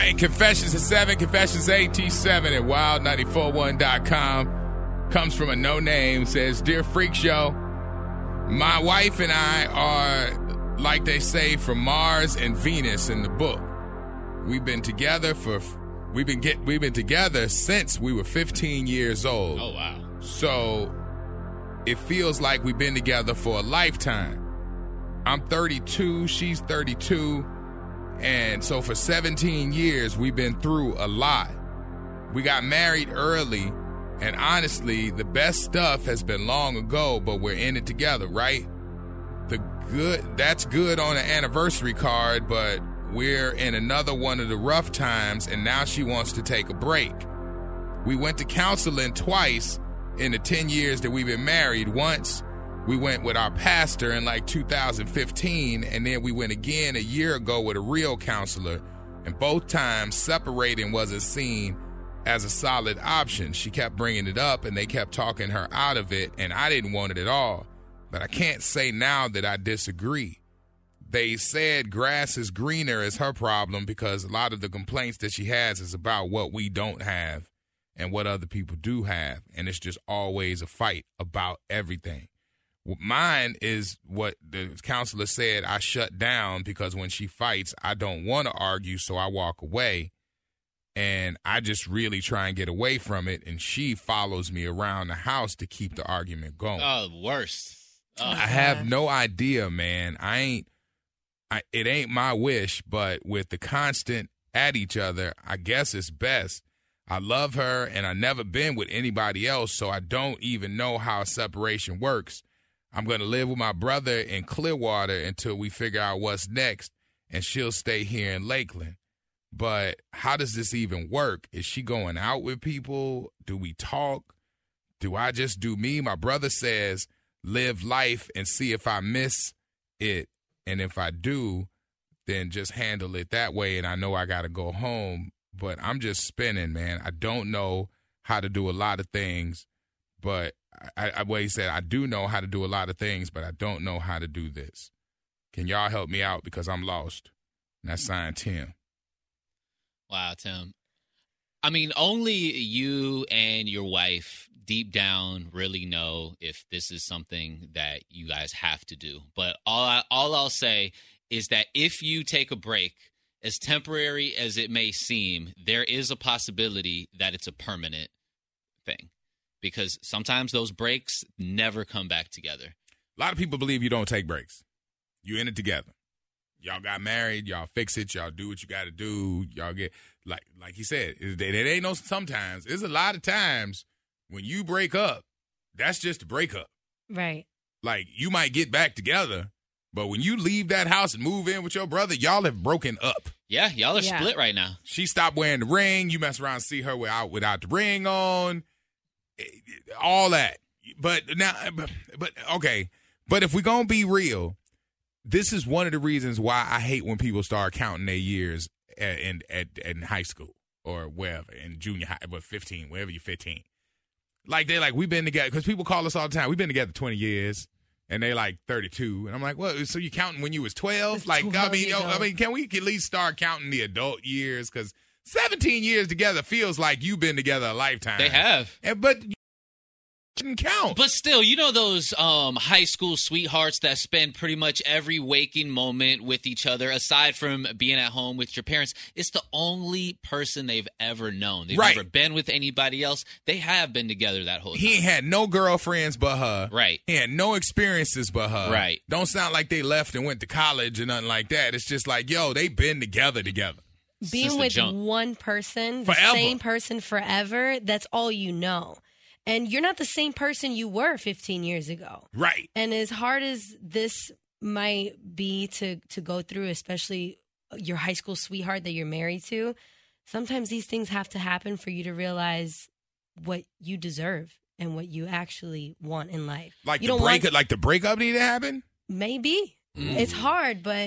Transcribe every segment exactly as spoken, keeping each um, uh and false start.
right, Confessions at seven, Confessions A T seven at wild nine four one dot com. Comes from a no-name, says, Dear Freak Show, my wife and I are, like they say, from Mars and Venus in the book. We've been together for, we've been get, we've been together since we were fifteen years old. Oh, wow. So it feels like we've been together for a lifetime. I'm thirty-two, she's thirty-two, and so for seventeen years, we've been through a lot. We got married early, and honestly, the best stuff has been long ago, but we're in it together, right? The good, that's good on an anniversary card, but we're in another one of the rough times, and now she wants to take a break. We went to counseling twice in the ten years that we've been married. Once we went with our pastor in like two thousand fifteen, and then we went again a year ago with a real counselor, and both times separating wasn't seen as a solid option. She kept bringing it up, and they kept talking her out of it, and I didn't want it at all. But I can't say now that I disagree. They said grass is greener is her problem because a lot of the complaints that she has is about what we don't have and what other people do have, and it's just always a fight about everything. Mine is what the counselor said, I shut down because when she fights, I don't want to argue, so I walk away. And I just really try and get away from it, and she follows me around the house to keep the argument going. Oh, worst. Oh, I have no idea, man. I ain't, I, it ain't my wish, but with the constant at each other, I guess it's best. I love her, and I've never been with anybody else, so I don't even know how a separation works. I'm going to live with my brother in Clearwater until we figure out what's next, and she'll stay here in Lakeland. But how does this even work? Is she going out with people? Do we talk? Do I just do me? My brother says live life and see if I miss it. And if I do, then just handle it that way. And I know I got to go home. But I'm just spinning, man. I don't know how to do a lot of things. But I, I, what he said, I do know how to do a lot of things, but I don't know how to do this. Can y'all help me out because I'm lost? And that's signed Tim. Wow, Tim. I mean, only you and your wife deep down really know if this is something that you guys have to do. But all I, all I'll say is that if you take a break, as temporary as it may seem, there is a possibility that it's a permanent thing. Because sometimes those breaks never come back together. A lot of people believe you don't take breaks. You're in it together. Y'all got married. Y'all fix it. Y'all do what you got to do. Y'all get, like like he said, it, it ain't no sometimes. There's a lot of times when you break up, that's just a breakup. Right. Like, you might get back together, but when you leave that house and move in with your brother, y'all have broken up. Yeah, y'all are Yeah. split right now. She stopped wearing the ring. You mess around and see her without, without the ring on. All that. But now, but, but okay. But if we're going to be real, this is one of the reasons why I hate when people start counting their years at, in, at, in high school or wherever, in junior high, but fifteen, wherever you're fifteen. Like, they're like, we've been together, because people call us all the time, we've been together twenty years, and they're like thirty-two. And I'm like, well, so you counting when you was twelve? Like, I mean, yo, I mean, can we at least start counting the adult years? Because seventeen years together feels like you've been together a lifetime. They have. And, but didn't count. But still, you know those um, high school sweethearts that spend pretty much every waking moment with each other, aside from being at home with your parents. It's the only person they've ever known. They've Right. never been with anybody else. They have been together that whole time. He ain't had no girlfriends but her. Right. He had no experiences but her. Right. Don't sound like they left and went to college or nothing like that. It's just like, yo, they been together together. Being Since the with jump. one person, the Forever. same person forever, that's all you know. And you're not the same person you were fifteen years ago. Right. And as hard as this might be to, to go through, especially your high school sweetheart that you're married to, sometimes these things have to happen for you to realize what you deserve and what you actually want in life. Like you the don't break, want, like the breakup need to happen. maybe. Mm. It's hard, but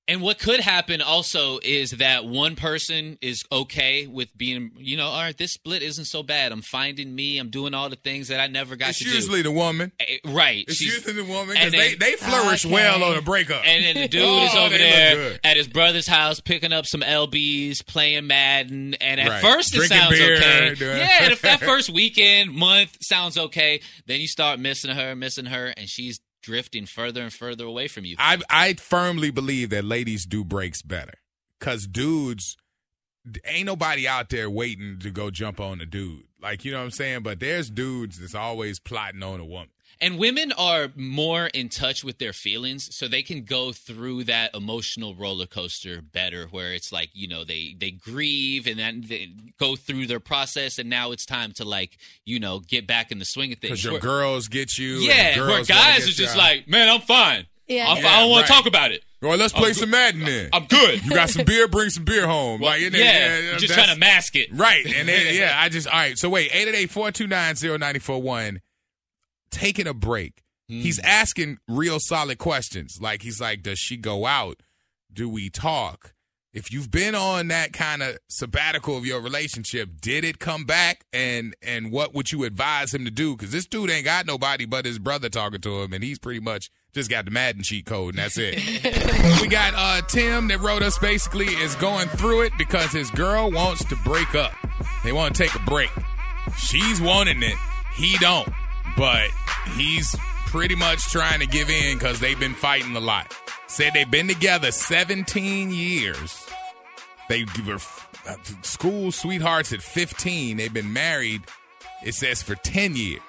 And what could happen also is that one person is okay with being, you know, all right, this split isn't so bad. I'm finding me. I'm doing all the things that I never got it's to do. It's usually the woman. Uh, right. It's She's, usually the woman because they, they flourish okay. well on a breakup. And then the dude oh, is over they look there good. at his brother's house picking up some L Bs, playing Madden. And at Right. first it Drinking sounds beer, okay. doing- Yeah, and if that first weekend, month sounds okay, then you start missing her, missing her, and she's drifting further and further away from you. I I firmly believe that ladies do breaks better. Because dudes, ain't nobody out there waiting to go jump on a dude. Like, you know what I'm saying? But there's dudes that's always plotting on a woman. And women are more in touch with their feelings, so they can go through that emotional roller coaster better, where it's like, you know, they, they grieve and then they go through their process, and now it's time to, like, you know, get back in the swing of things. Because your Where- girls get you. yeah, and where girls wanna guys get are just you. like, man, I'm fine. Yeah. I'm, Yeah, I don't want right. to talk about it. Well, let's play I'm some good. Madden then. I'm good. You got some beer? Bring some beer home. Well, like, it- yeah, yeah, just that's- trying to mask it. Right. And then, yeah, I just, all right. So wait, eight eight eight, four two nine, zero nine four one. Taking a break. Hmm. He's asking real solid questions. Like, he's like, does she go out? Do we talk? If you've been on that kind of sabbatical of your relationship, did it come back? And and what would you advise him to do? Because this dude ain't got nobody but his brother talking to him, and he's pretty much just got the Madden cheat code, and that's it. We got uh, Tim that wrote us basically is going through it because his girl wants to break up. They want to take a break. She's wanting it. He don't. But he's pretty much trying to give in because they've been fighting a lot. Said they've been together seventeen years. They were school sweethearts at fifteen. They've been married, it says, for ten years.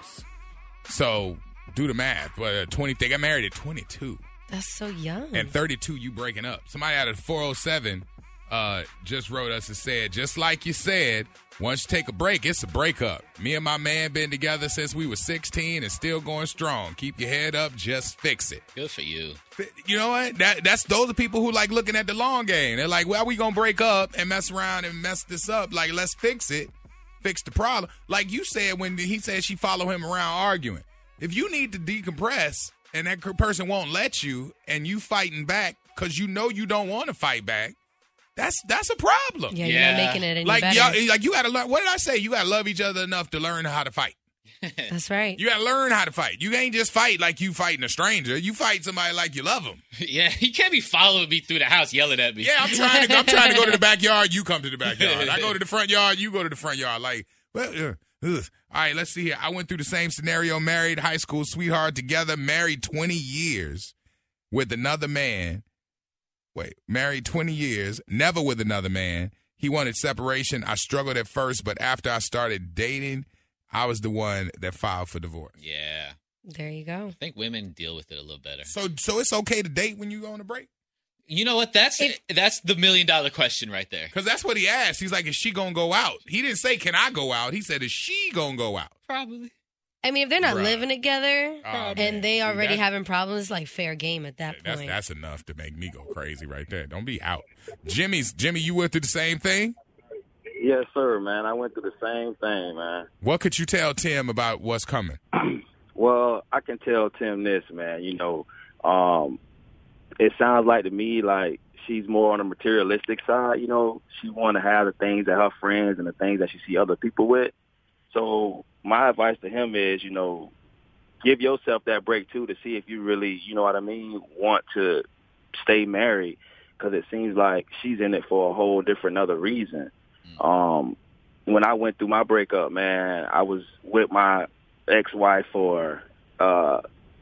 So do the math. Well, twenty. They got married at twenty-two. That's so young. And thirty-two, you breaking up. Somebody out of four oh seven uh, just wrote us and said, just like you said, once you take a break, it's a breakup. Me and my man been together since we were sixteen and still going strong. Keep your head up, just fix it. Good for you. You know what? That that's those are people who like looking at the long game. They're like, well, we gonna break up and mess around and mess this up. Like, let's fix it, fix the problem. Like you said when he said she follow him around arguing. If you need to decompress and that person won't let you, and you fighting back because you know you don't want to fight back, that's that's a problem. yeah, you're Yeah. not making it any Like better. y'all, like you got to learn. What did I say? You got to love each other enough to learn how to fight. That's right. You got to learn how to fight. You ain't just fight like you fighting a stranger. You fight somebody like you love them. Yeah, he can't be following me through the house yelling at me. Yeah, I'm trying to. I'm trying to go to the backyard. You come to the backyard. I go to the front yard. You go to the front yard. Like, well, uh, ugh. All right. Let's see here. I went through the same scenario. Married, high school sweetheart, together. Married twenty years with another man. Wait, married twenty years, never with another man. He wanted separation. I struggled at first, but after I started dating, I was the one that filed for divorce. Yeah. There you go. I think women deal with it a little better. So, so it's okay to date when you go on a break? You know what? That's If- that's the million dollar question right there. Because that's what he asked. He's like, is she going to go out? He didn't say, can I go out? He said, is she going to go out? Probably. I mean, if they're not Bruh. living together Oh, man. and they See, already that- having problems, it's like fair game at that That's point. that's enough to make me go crazy right there. Don't be out. Jimmy's Jimmy, you went through the same thing? Yes, sir, man. I went through the same thing, man. What could you tell Tim about what's coming? Well, I can tell Tim this, man. You know, um, it sounds like to me like she's more on the materialistic side. You know, she want to have the things that her friends and the things that she see other people with. So my advice to him is, you know, give yourself that break too to see if you really, you know what I mean, want to stay married, because it seems like she's in it for a whole different other reason. Um, when I went through my breakup, man, I was with my ex-wife for uh,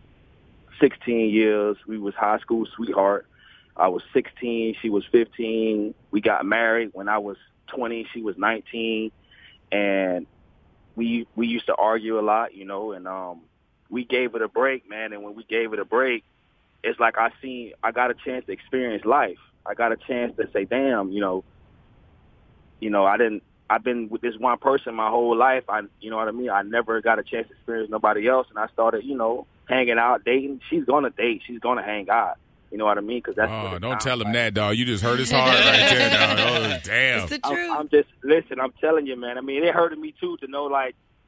sixteen years. We was high school sweetheart. I was sixteen. She was fifteen. We got married when I was twenty. She was nineteen. And we we used to argue a lot, you know, and um, we gave it a break, man. And when we gave it a break, it's like I seen, I got a chance to experience life. I got a chance to say, damn, you know, you know, I didn't, I've been with this one person my whole life. I, you know what I mean? I never got a chance to experience nobody else. And I started, you know, hanging out, dating. She's going to date. She's going to hang out. You know what I mean? Cause that's what Oh, it don't sounds tell him like. that, dog. You just hurt his heart right there, dog. Oh, damn. It's the I'm, truth. I'm just, listen, I'm telling you, man. I mean, it hurted me too to know, like,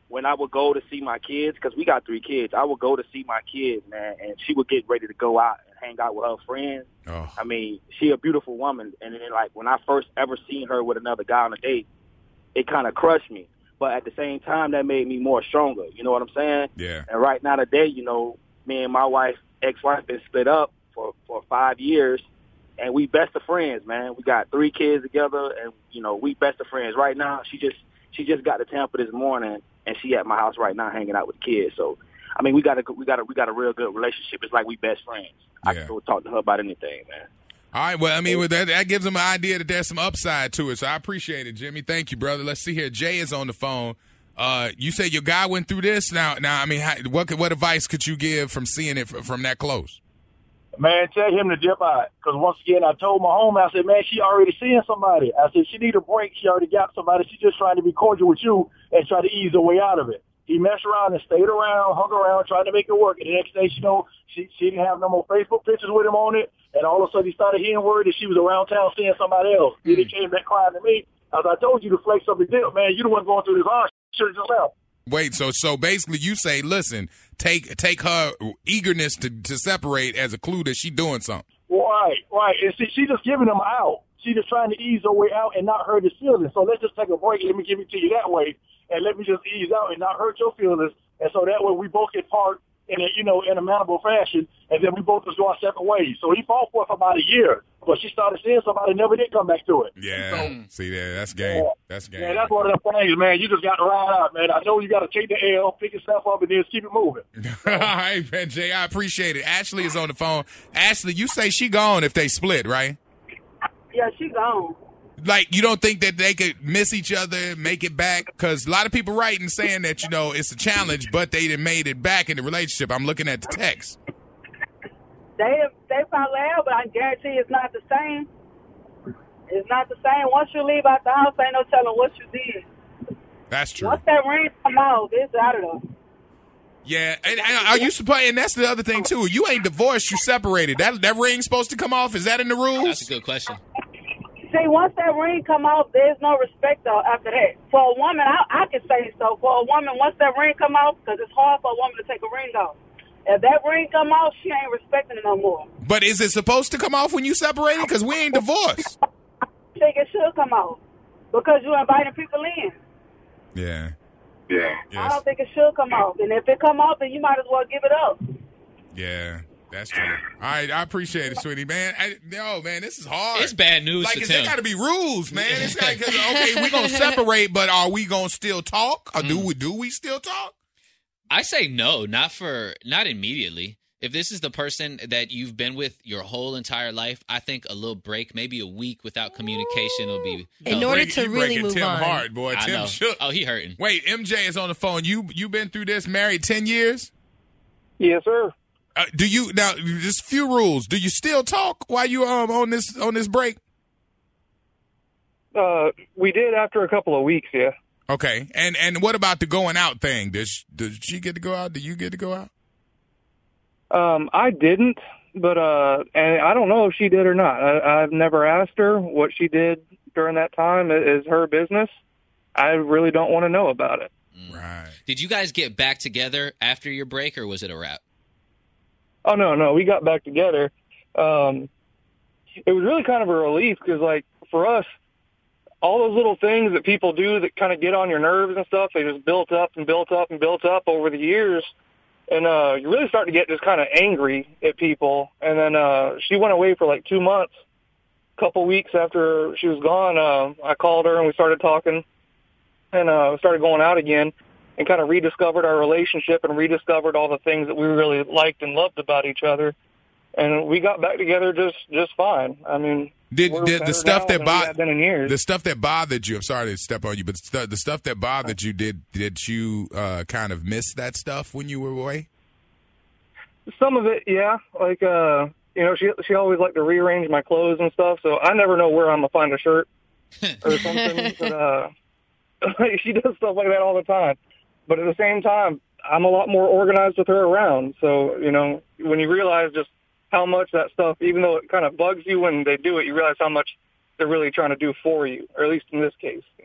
when I would go to see my kids, because we got three kids, I would go to see my kids, man, and she would get ready to go out and hang out with her friends. Oh. I mean, she a beautiful woman, and then, like, when I first ever seen her with another guy on a date, it kind of crushed me. But at the same time, that made me more stronger. You know what I'm saying? Yeah. And right now today, you know, me and my wife, ex-wife, been split up for, for five years, and we best of friends, man. We got three kids together, and, you know, we best of friends. Right now, she just she just got to Tampa this morning, and she at my house right now hanging out with the kids. So, I mean, we got a we got a we got a real good relationship. It's like we best friends. I Yeah. can go talk to her about anything, man. All right, well, I mean, with that, that gives them an idea that there's some upside to it, so I appreciate it, Jimmy. Thank you, brother. Let's see here. Jay is on the phone. Uh, you say your guy went through this. Now, now, I mean, how, what could, what advice could you give from seeing it from, from that close? Man, tell him to dip out. Because once again, I told my home, I said, man, she already seeing somebody. I said, she need a break. She already got somebody. She's just trying to be cordial with you and try to ease her way out of it. He messed around and stayed around, hung around, trying to make it work. And the next day, you know, she, she didn't have no more Facebook pictures with him on it. And all of a sudden, he started hearing word that she was around town seeing somebody else. Mm. Then he came back crying to me. As I told you to flex up the dip, man, you the one going through this hard shit yourself. Wait, so so basically you say, listen, take take her eagerness to, to separate as a clue that she doing something. Right, right. And see, she just giving them out. She just trying to ease her way out and not hurt his feelings. So let's just take a break. Let me give it to you that way. And let me just ease out and not hurt your feelings. And so that way we both get part in a, you know, in a manageable fashion. And then we both just go our separate ways. So he fought for it for about a year. But she started seeing somebody, never did come back to it. Yeah. So, see there, that's game. Yeah. That's game. Yeah, that's one of the things, man. You just got to ride out, man. I know you got to take the L, pick yourself up, and then keep it moving. All right, man, Jay, I appreciate it. Ashley is on the phone. Ashley, you say she gone if they split, right? Yeah, she gone. Like, you don't think that they could miss each other, make it back? Because a lot of people writing saying that, you know, it's a challenge, but they done made it back in the relationship. I'm looking at the text. They they probably have, but I guarantee it's not the same. It's not the same. Once you leave out the house, ain't no telling what you did. That's true. Once that ring come out, it's out of there. Yeah, and, and are you supposed? And that's the other thing too. You ain't divorced. You separated. That that ring's supposed to come off. Is that in the rules? That's a good question. See, once that ring come off, there's no respect though after that. For a woman, I, I can say so. For a woman, once that ring come off, because it's hard for a woman to take a ring off. If that ring come off, she ain't respecting it no more. But is it supposed to come off when you separated? Because we ain't divorced. I think it should come off because you're inviting people in. Yeah. Yeah. Yes. I don't think it should come off. And if it come off, then you might as well give it up. Yeah. That's true. All right, I appreciate it, sweetie, man. I, no, man, this is hard. It's bad news like, to there Tim. got to be rules, man. It's like, cause, okay, we're gonna separate, but are we gonna still talk, or do we do we still talk? I say no, not for not immediately. If this is the person that you've been with your whole entire life, I think a little break, maybe a week without communication, will be. In no. order Break- to you really breaking move Tim on. hard, boy. I Tim know. shook. Oh, he hurting. Wait, M J is on the phone. You you been through this? Married ten years? Yes, sir. Uh, do you now? Just few rules. Do you still talk while you um on this on this break? Uh, we did after a couple of weeks, yeah. Okay, and and what about the going out thing? Does does she get to go out? Do you get to go out? Um, I didn't, but uh, and I don't know if she did or not. I, I've never asked her what she did during that time. It is her business. I really don't want to know about it. Right. Did you guys get back together after your break, or was it a wrap? Oh no, no, we got back together. Um, it was really kind of a relief because, like, for us, all those little things that people do that kind of get on your nerves and stuff, they just built up and built up and built up over the years. And uh, you really start to get just kind of angry at people. And then uh, she went away for like two months. A couple weeks after she was gone, uh, I called her and we started talking and uh, started going out again and kind of rediscovered our relationship and rediscovered all the things that we really liked and loved about each other. And we got back together just, just fine. I mean, Did, we're did the better stuff now that than we bothered have been in years. the stuff that bothered you? I'm sorry to step on you, but the, the stuff that bothered you, did did you uh, kind of miss that stuff when you were away? Some of it, yeah. Like, uh, you know, she she always liked to rearrange my clothes and stuff, so I never know where I'm gonna find a shirt or something. But uh, she does stuff like that all the time. But at the same time, I'm a lot more organized with her around. So, you know, when you realize just how much that stuff, even though it kind of bugs you when they do it, you realize how much they're really trying to do for you, or at least in this case, you know.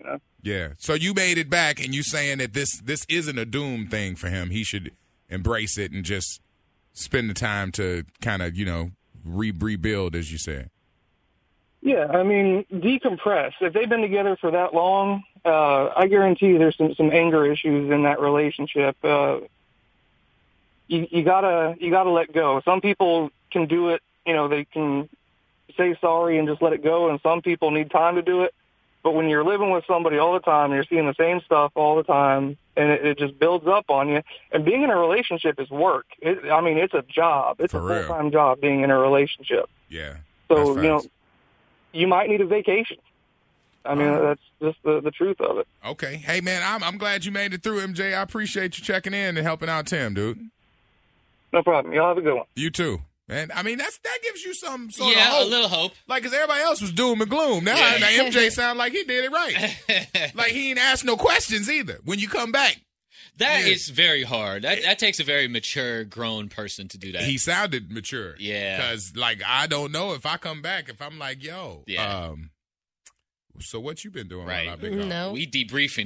Yeah. So you made it back, and you saying that this this isn't a doom thing for him. He should embrace it and just spend the time to kind of, you know, re- rebuild, as you said. Yeah, I mean, decompress. If they've been together for that long, uh, I guarantee you there's some, some anger issues in that relationship. Uh, you, you gotta you gotta let go. Some people can do it. You know, they can say sorry and just let it go, and some people need time to do it. But when you're living with somebody all the time, and you're seeing the same stuff all the time, and it, it just builds up on you. And being in a relationship is work. It, I mean, it's a job. It's For a real. full-time job being in a relationship. Yeah. So, that's you know, facts. you might need a vacation. I mean, Uh, that's just the, the truth of it. Okay. Hey, man, I'm I'm glad you made it through, M J. I appreciate you checking in and helping out Tim, dude. No problem. Y'all have a good one. You too. And I mean, that's that gives you some sort Yeah, of hope. a little hope. Like, because everybody else was doom and gloom. Now, Yeah. now M J sound like he did it right. Like, he ain't asked no questions either when you come back. That Yeah. is very hard. That that takes a very mature, grown person to do that. He sounded mature. Yeah. Because, like, I don't know if I come back, if I'm like, yo, Yeah. um, so what you been doing Right. while I've been gone? No. We debriefing.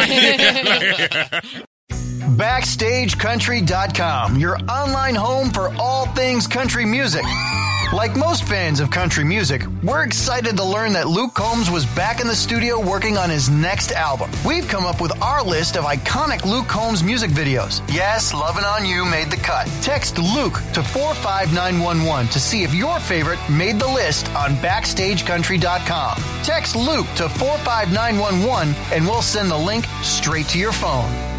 Backstage Country dot com, your online home for all things country music. Like most fans of country music, we're excited to learn that Luke Combs was back in the studio working on his next album. We've come up with our list of iconic Luke Combs music videos. Yes, Lovin' On You made the cut. Text Luke to four five nine one one to see if your favorite made the list on Backstage Country dot com. Text Luke to four five nine one one and we'll send the link straight to your phone.